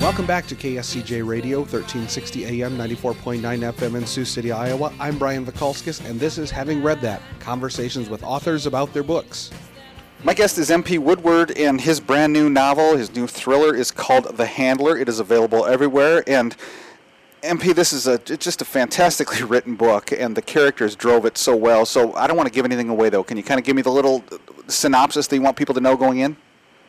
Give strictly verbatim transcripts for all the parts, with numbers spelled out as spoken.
Welcome back to K S C J Radio, thirteen sixty A M, ninety-four point nine F M in Sioux City, Iowa. I'm Brian Vikalskis, and this is Having Read That, conversations with authors about their books. My guest is M P Woodward, and his brand new novel, his new thriller, is called The Handler. It is available everywhere, and M P, this is a just a fantastically written book, and the characters drove it so well. So I don't want to give anything away, though. Can you kind of give me the little synopsis that you want people to know going in?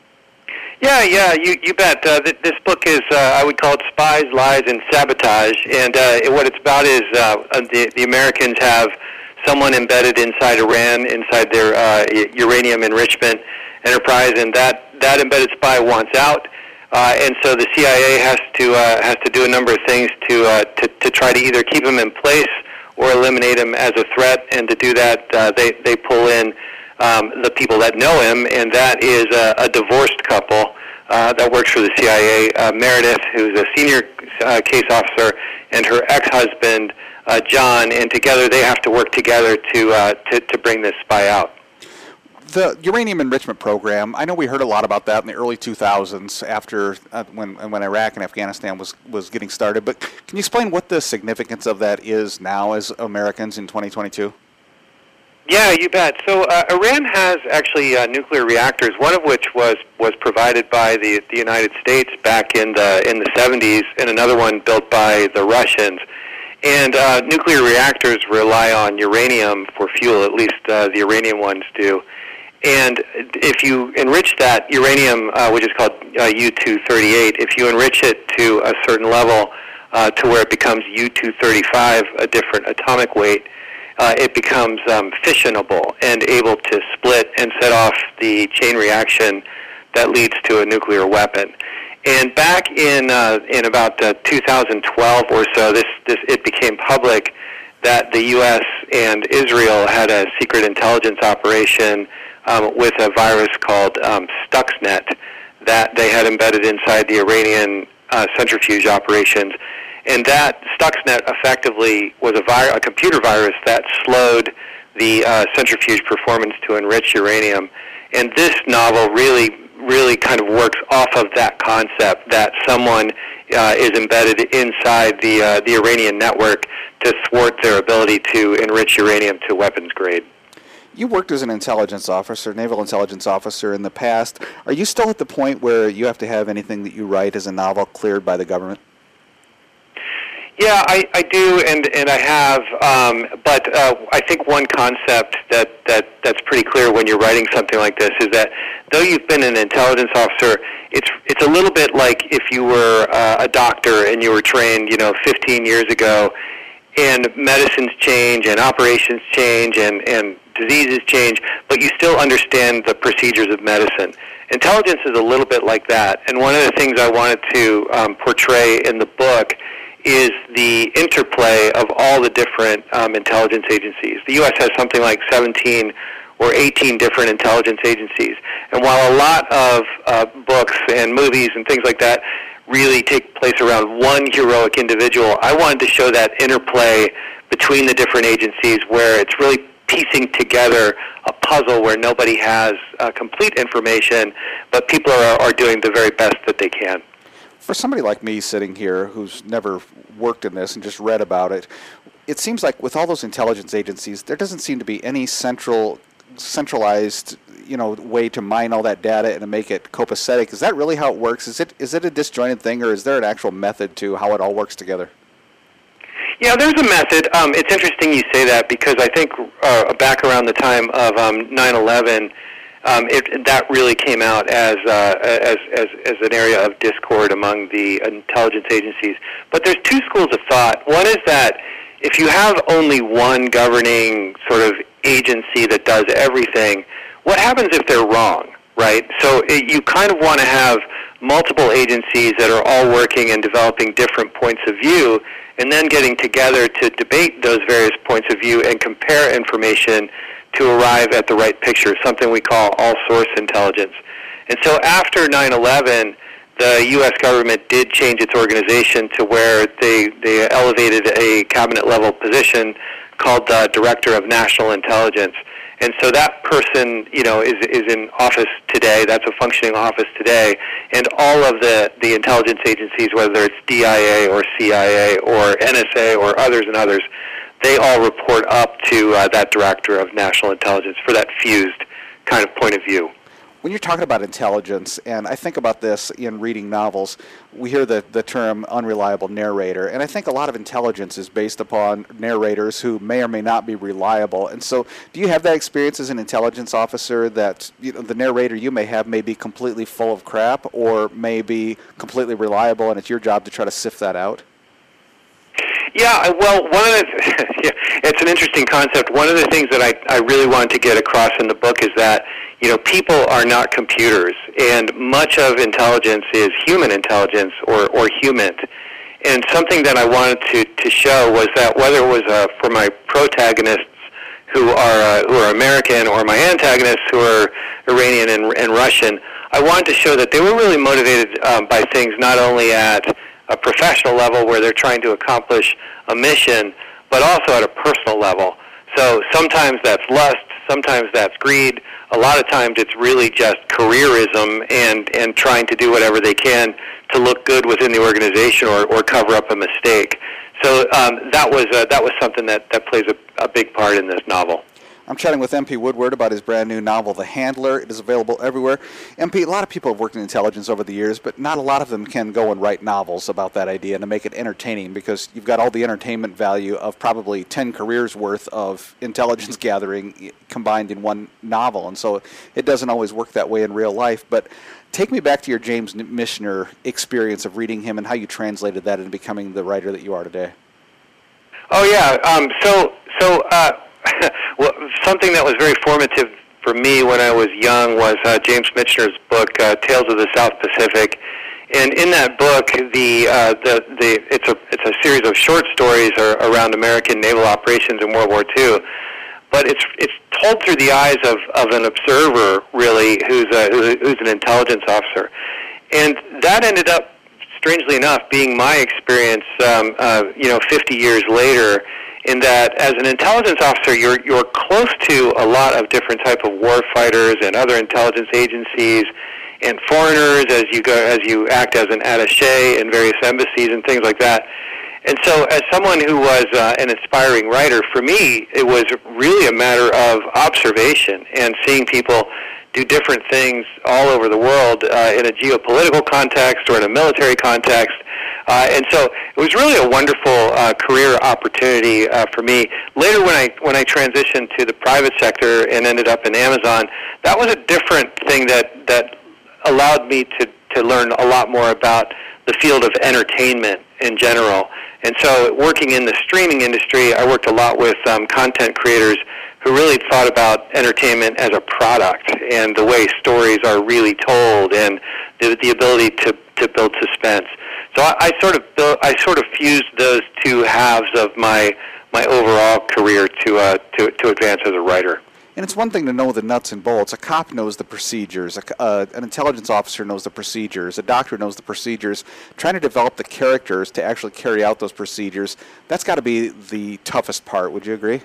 Yeah, yeah, you you bet. Uh, th- this book is, uh, I would call it Spies, Lies, and Sabotage, and uh, what it's about is uh, the, the Americans have someone embedded inside Iran, inside their uh, uranium enrichment enterprise, and that, that embedded spy wants out, uh, and so the C I A has to uh, has to do a number of things to, uh, to to try to either keep him in place or eliminate him as a threat, and to do that, uh, they, they pull in Um, the people that know him, and that is a, a divorced couple uh, that works for the C I A, uh, Meredith, who's a senior uh, case officer, and her ex-husband, uh, John, and together they have to work together to, uh, to, to bring this spy out. The uranium enrichment program, I know we heard a lot about that in the early two thousands after uh, when when Iraq and Afghanistan was, was getting started, but can you explain what the significance of that is now as Americans in twenty twenty-two? Yeah, you bet. So uh, Iran has actually uh, nuclear reactors, one of which was, was provided by the, the United States back in the in the seventies, and another one built by the Russians. And uh, nuclear reactors rely on uranium for fuel, at least uh, the Iranian ones do. And if you enrich that uranium, uh, which is called uh, U two thirty-eight, if you enrich it to a certain level uh, to where it becomes U two thirty-five, a different atomic weight, Uh, it becomes um, fissionable and able to split and set off the chain reaction that leads to a nuclear weapon. And back in uh, in about uh, two thousand twelve or so, this, this it became public that the U S and Israel had a secret intelligence operation um, with a virus called um, Stuxnet that they had embedded inside the Iranian uh, centrifuge operations. And that Stuxnet effectively was a, vir- a computer virus that slowed the uh, centrifuge performance to enrich uranium. And this novel really, really kind of works off of that concept that someone uh, is embedded inside the uh, the Iranian network to thwart their ability to enrich uranium to weapons grade. You worked as an intelligence officer, naval intelligence officer in the past. Are you still at the point where you have to have anything that you write as a novel cleared by the government? Yeah, I, I do, and, and I have, um, but uh, I think one concept that, that, that's pretty clear when you're writing something like this is that though you've been an intelligence officer, it's it's a little bit like if you were uh, a doctor and you were trained, you know, fifteen years ago, and medicines change and operations change and, and diseases change, but you still understand the procedures of medicine. Intelligence is a little bit like that, and one of the things I wanted to um, portray in the book is the interplay of all the different um, intelligence agencies. The U S has something like seventeen or eighteen different intelligence agencies. And while a lot of uh, books and movies and things like that really take place around one heroic individual, I wanted to show that interplay between the different agencies where it's really piecing together a puzzle where nobody has uh, complete information, but people are, are doing the very best that they can. For somebody like me sitting here who's never worked in this and just read about it, it seems like with all those intelligence agencies, there doesn't seem to be any central, centralized, you know, way to mine all that data and to make it copacetic. Is that really how it works? Is it is it a disjointed thing, or is there an actual method to how it all works together? Yeah, there's a method. Um, it's interesting you say that because I think uh, back around the time of um, nine eleven, Um, it, that really came out as, uh, as as as an area of discord among the intelligence agencies. But there's two schools of thought. One is that if you have only one governing sort of agency that does everything, what happens if they're wrong, right? So it, you kind of want to have multiple agencies that are all working and developing different points of view, and then getting together to debate those various points of view and compare information to arrive at the right picture, something we call all-source intelligence. And so after nine eleven, the U S government did change its organization to where they, they elevated a cabinet-level position called uh, Director of National Intelligence. And so that person, you know, is is in office today. That's a functioning office today. And all of the, the intelligence agencies, whether it's D I A or C I A or N S A or others and others, they all report up to uh, that director of national intelligence for that fused kind of point of view. When you're talking about intelligence, and I think about this in reading novels, we hear the, the term unreliable narrator, and I think a lot of intelligence is based upon narrators who may or may not be reliable. And so do you have that experience as an intelligence officer that, you know, the narrator you may have may be completely full of crap or may be completely reliable, and it's your job to try to sift that out? Yeah, well, one of the, yeah, it's an interesting concept. One of the things that I, I really wanted to get across in the book is that, you know, people are not computers, and much of intelligence is human intelligence or, or human. And something that I wanted to, to show was that whether it was uh, for my protagonists who are uh, who are American or my antagonists who are Iranian and, and Russian, I wanted to show that they were really motivated um, by things not only at a professional level where they're trying to accomplish a mission, but also at a personal level. So sometimes that's lust, sometimes that's greed. A lot of times it's really just careerism and, and trying to do whatever they can to look good within the organization or, or cover up a mistake. So um, that was uh, that was something that, that plays a, a big part in this novel. I'm chatting with M P Woodward about his brand new novel, The Handler. It is available everywhere. M P, a lot of people have worked in intelligence over the years, but not a lot of them can go and write novels about that idea and to make it entertaining, because you've got all the entertainment value of probably ten careers worth of intelligence gathering combined in one novel. And so it doesn't always work that way in real life. But take me back to your James Michener experience of reading him and how you translated that into becoming the writer that you are today. Oh, yeah. Um, so, so, uh, well, something that was very formative for me when I was young was uh, James Michener's book, uh, Tales of the South Pacific. And in that book, the uh, the the it's a it's a series of short stories around American naval operations in World War Two. But it's it's told through the eyes of, of an observer, really, who's a, who's an intelligence officer, and that ended up, strangely enough, being my experience. Um, uh, you know, fifty years later. In that, as an intelligence officer, you're you're close to a lot of different type of war fighters and other intelligence agencies and foreigners as you go as you act as an attaché in various embassies and things like that. And so, as someone who was uh, an inspiring writer, for me, it was really a matter of observation and seeing people do different things all over the world uh, in a geopolitical context or in a military context. Uh, and so it was really a wonderful uh, career opportunity uh, for me. Later, when I when I transitioned to the private sector and ended up in Amazon, that was a different thing that, that allowed me to, to learn a lot more about the field of entertainment in general. And so working in the streaming industry, I worked a lot with um, content creators who really thought about entertainment as a product and the way stories are really told and the, the ability to, to build suspense. So I, I sort of built, I sort of fused those two halves of my my overall career to uh, to to advance as a writer. And it's one thing to know the nuts and bolts. A cop knows the procedures. A, uh, an intelligence officer knows the procedures. A doctor knows the procedures. Trying to develop the characters to actually carry out those procedures, that's got to be the toughest part. Would you agree?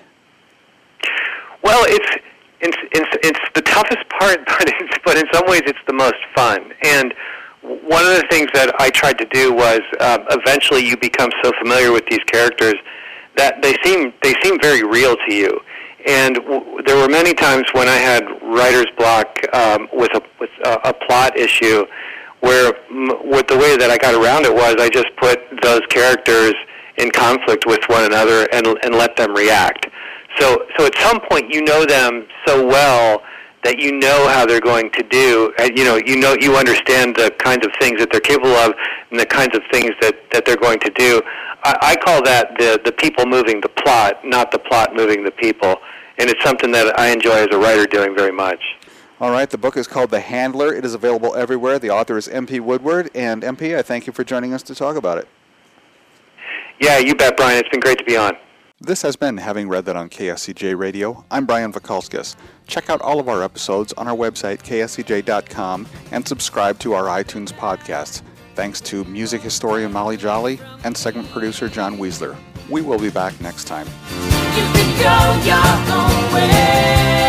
Well, it's it's it's, it's the toughest part, but it's, but in some ways it's the most fun. And one of the things that I tried to do was uh, eventually you become so familiar with these characters that they seem they seem very real to you. And w- there were many times when I had writer's block um, with a with a, a plot issue, where m- with the way that I got around it was I just put those characters in conflict with one another and and let them react. So so at some point you know them so well that you know how they're going to do. You know, you know, you understand the kinds of things that they're capable of and the kinds of things that, that they're going to do. I, I call that the, the people moving the plot, not the plot moving the people. And it's something that I enjoy as a writer doing very much. All right, the book is called The Handler. It is available everywhere. The author is M P Woodward. And M P, I thank you for joining us to talk about it. Yeah, you bet, Brian. It's been great to be on. This has been Having Read That on K S C J Radio. I'm Brian Vakalskis. Check out all of our episodes on our website, K S C J dot com, and subscribe to our iTunes podcasts. Thanks to music historian Molly Jolly and segment producer John Weisler. We will be back next time. You can go your own way.